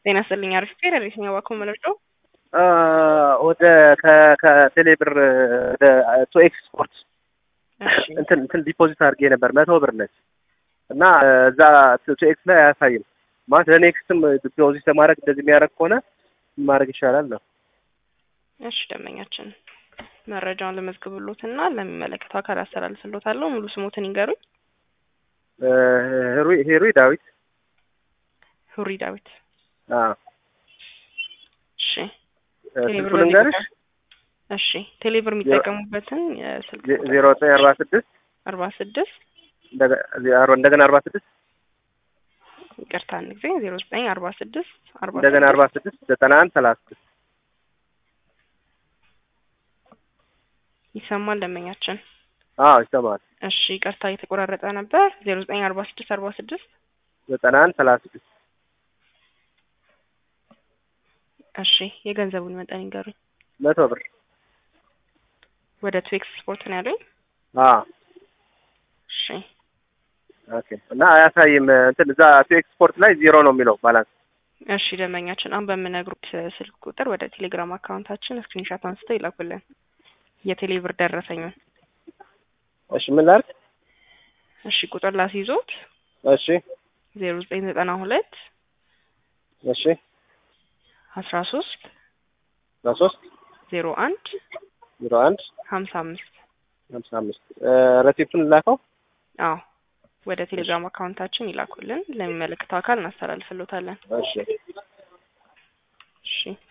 ጤና ይስጥልኝ። አሪፍ ሬዲዮ ዋኮ መለዶ ወደ ከቴሌብር ወደ ቱ ኤክስፖርት እንትን ዲፖዚት አድርጌ ነበር 100 ብር ነች እና እዛ ቱ ኤክስ ላይ አያሳይም ማለት ለኔክስትም ዲፖዚት ለማድረግ እንደዚህ የሚያደርግ ከሆነ ማድረግ ይሻላል ነው። እሺ ደመኛችን መረጃውን ለመዝግብሎትና ለሚመለከተው አካል አስተላልፍሎታለሁ። ሙሉ ስሞትን ይንገሩኝ። ሄሩይ ዳዊት። ሁሪ ዳዊት። እሺ ቴሌብር ልንገርሽ። እሺ ቴሌብር የሚጠቀሙበትን ስልክ 0946 46 እንደገና 46 ይቅርታ አንድ ጊዜ 0946 እንደገና 46 91 36 ይሰማል ደመኛችን? አዎ ይሰማል። እሺ ይቅርታ እየተቆራረጠ ነበር። 0946 46 91 36 እሺ የገንዘቡን መጠን ይንገሩኝ። 100 ብር ወደ ቱ ኤክስፖርት ነው ያሉኝ? እሺ ኦኬ። እና አያሳይም እንትን እዛ ቱ ኤክስፖርት ላይ 0 ነው የሚለው ባላንስ። እሺ ደመኛችን አሁን በምነግሩት ስልክ ቁጥር ወደ ቴሌግራም አካውንታችን ስክሪንሾት አንስተው ይላኩልን የቴሌብር ደረሰኙን። እሺ ምን ላድርግ? እሺ ቁጥር ላስይዞት። እሺ 0992 እሺ 13 01 55 ረሲፕቱን ላከው። አዎ ወደ ቴሌግራም አካውንታችን ይላኩልን። ለሚመለከተው አካል እናስተላልፍሎታለን። እሺ እሺ